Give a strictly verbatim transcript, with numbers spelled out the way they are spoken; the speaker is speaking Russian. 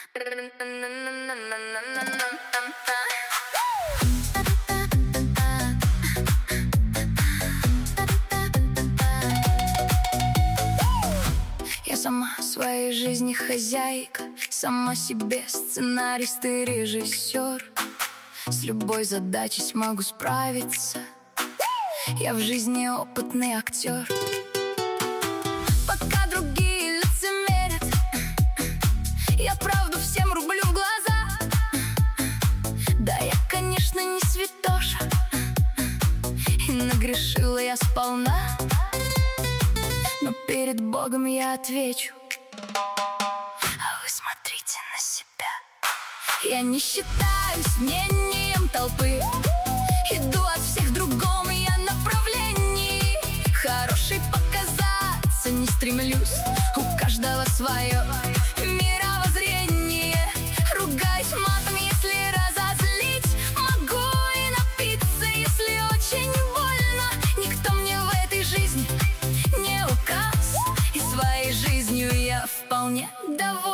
Я сама своей жизни хозяйка, сама себе сценарист и режиссер. С любой задачей смогу справиться. Я в жизни опытный актер. Пока другие лицемерят, я правду всем рублю в глаза. Да, я, конечно, не святоша, и нагрешила я сполна. Но перед Богом я отвечу: а вы смотрите на себя. Я не считаюсь мнением толпы, иду от всех в другом я направлении. Хороший показаться не стремлюсь, у каждого свое мировоззрение. Ругаюсь матом, если разозлить, могу и напиться, если очень больно. Никто мне в этой жизни не указ, и своей жизнью я вполне довольна.